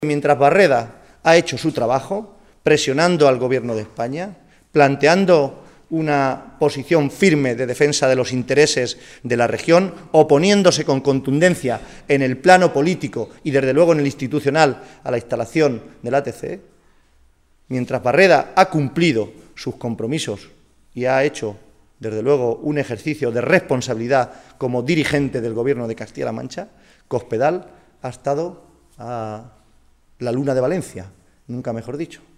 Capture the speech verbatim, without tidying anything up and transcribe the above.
Mientras Barreda ha hecho su trabajo, presionando al Gobierno de España, planteando una posición firme de defensa de los intereses de la región, oponiéndose con contundencia en el plano político y, desde luego, en el institucional a la instalación del A T C, mientras Barreda ha cumplido sus compromisos y ha hecho, desde luego, un ejercicio de responsabilidad como dirigente del Gobierno de Castilla-La Mancha, Cospedal ha estado a la luna de Valencia, nunca mejor dicho.